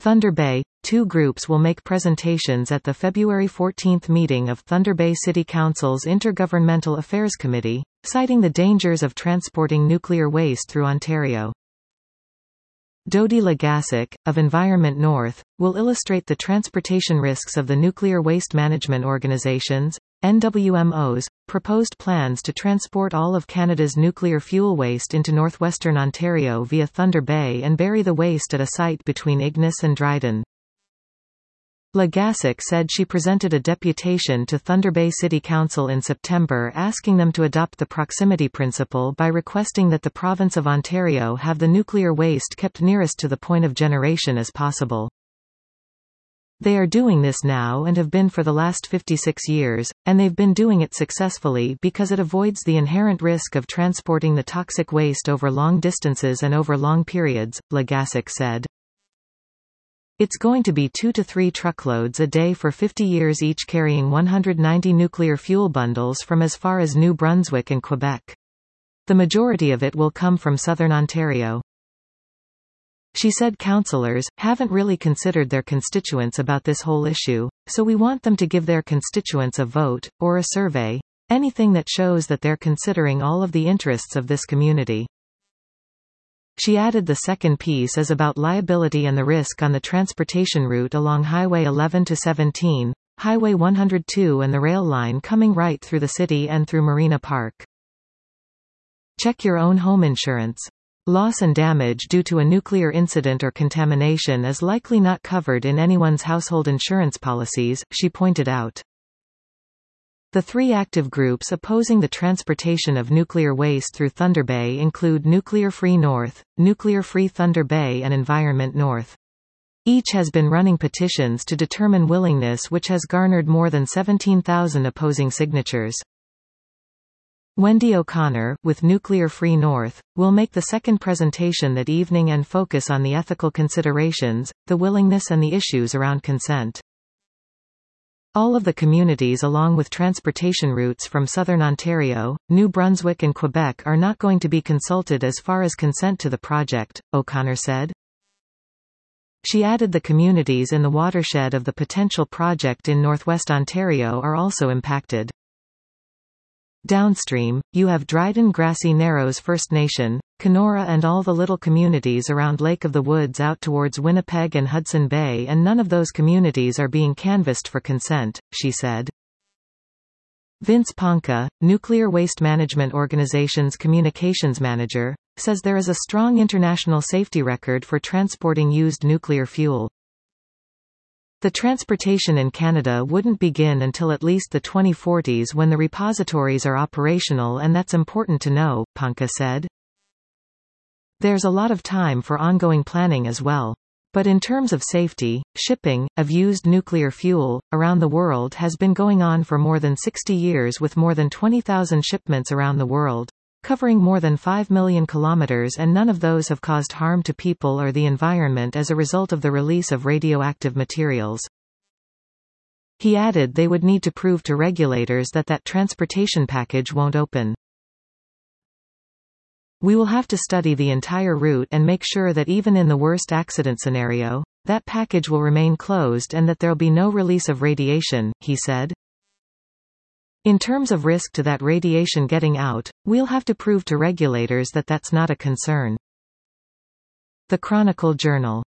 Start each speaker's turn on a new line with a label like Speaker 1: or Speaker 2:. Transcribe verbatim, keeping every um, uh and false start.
Speaker 1: Thunder Bay. Two groups will make presentations at the February fourteenth meeting of Thunder Bay City Council's Intergovernmental Affairs Committee, citing the dangers of transporting nuclear waste through Ontario. Dodi Legasic, of Environment North, will illustrate the transportation risks of the Nuclear Waste Management Organization's, N W M O's, proposed plans to transport all of Canada's nuclear fuel waste into northwestern Ontario via Thunder Bay and bury the waste at a site between Ignis and Dryden. Legasic said she presented a deputation to Thunder Bay City Council in September asking them to adopt the proximity principle by requesting that the province of Ontario have the nuclear waste kept nearest to the point of generation as possible. They are doing this now and have been for the last fifty-six years, and they've been doing it successfully because it avoids the inherent risk of transporting the toxic waste over long distances and over long periods, Legasic said. It's going to be two to three truckloads a day for fifty years each, carrying one hundred ninety nuclear fuel bundles from as far as New Brunswick and Quebec. The majority of it will come from southern Ontario. She said councillors haven't really considered their constituents about this whole issue, so we want them to give their constituents a vote, or a survey, anything that shows that they're considering all of the interests of this community. She added the second piece is about liability and the risk on the transportation route along Highway eleven to seventeen, Highway one hundred two and the rail line coming right through the city and through Marina Park. Check your own home insurance. Loss and damage due to a nuclear incident or contamination is likely not covered in anyone's household insurance policies, she pointed out. The three active groups opposing the transportation of nuclear waste through Thunder Bay include Nuclear Free North, Nuclear Free Thunder Bay and Environment North. Each has been running petitions to determine willingness, which has garnered more than seventeen thousand opposing signatures. Wendy O'Connor, with Nuclear Free North, will make the second presentation that evening and focus on the ethical considerations, the willingness and the issues around consent. All of the communities along with transportation routes from southern Ontario, New Brunswick and Quebec are not going to be consulted as far as consent to the project, O'Connor said. She added the communities in the watershed of the potential project in northwest Ontario are also impacted. Downstream, you have Dryden Grassy Narrows First Nation, Kenora and all the little communities around Lake of the Woods out towards Winnipeg and Hudson Bay, and none of those communities are being canvassed for consent, she said. Vince Ponca, Nuclear Waste Management Organization's communications manager, says there is a strong international safety record for transporting used nuclear fuel. The transportation in Canada wouldn't begin until at least the twenty forties when the repositories are operational, and that's important to know, Ponca said. There's a lot of time for ongoing planning as well. But in terms of safety, shipping of used nuclear fuel around the world has been going on for more than sixty years with more than twenty thousand shipments around the world, covering more than five million kilometers, and none of those have caused harm to people or the environment as a result of the release of radioactive materials. He added they would need to prove to regulators that that transportation package won't open. We will have to study the entire route and make sure that even in the worst accident scenario, that package will remain closed and that there'll be no release of radiation, he said. In terms of risk to that radiation getting out, we'll have to prove to regulators that that's not a concern. The Chronicle Journal.